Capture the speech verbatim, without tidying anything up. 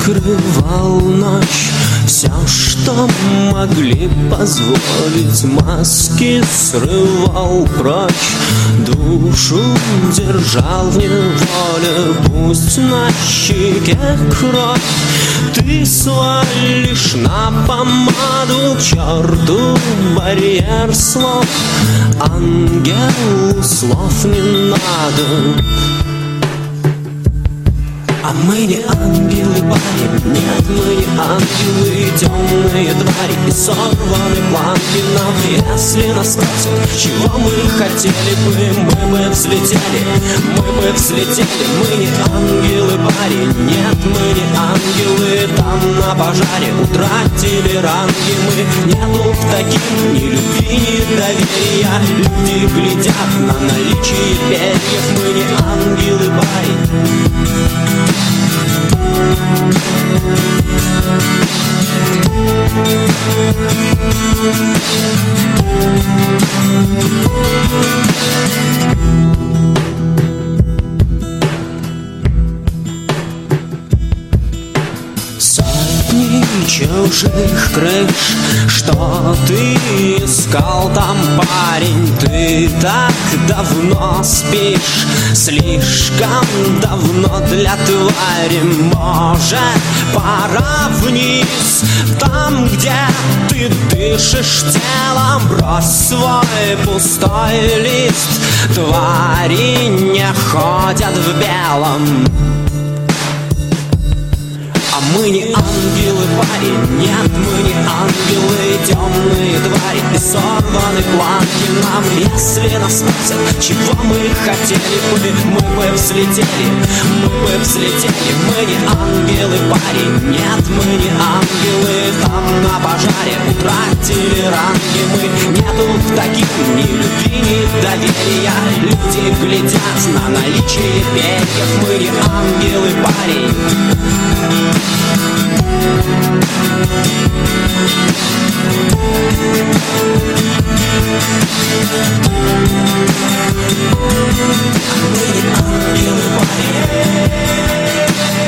покрывал ночь. Все, что могли позволить, маски срывал прочь. Душу держал в неволе, пусть на щеке кровь. Ты свалишь на помаду к черту барьер слов. Ангелу слов не надо. А мы не ангелы, парень, нет, мы не ангелы. Темные твари и сорваны планки нам. Если нас спросят, чего мы хотели бы, мы бы взлетели, мы бы взлетели. Мы не ангелы, парень, нет, мы не ангелы. Там на пожаре утратили ранги мы. Нету в таких ни любви, ни доверия. Люди глядят на наличие перьев. Мы не ангелы, парень. Сотни чужих крыш, что ты искал там, парень? Ты так давно спишь, слишком давно для твари. Может, пора вниз, там, где ты дышишь телом. Брось свой пустой лист, твари не ходят в белом. А мы не ангелы, парень, нет, мы не ангелы. Темные твари и сорваны планки нам. Если нас спросят, чего мы хотели бы, мы бы взлетели, мы бы взлетели. Мы не ангелы, парень, нет, мы не ангелы. Там на пожаре утратили ранги мы. Нету в таких ни любви, ни доверия. Люди глядят на наличие перьев. Мы не ангелы, парень. Мы не ангелы, парень.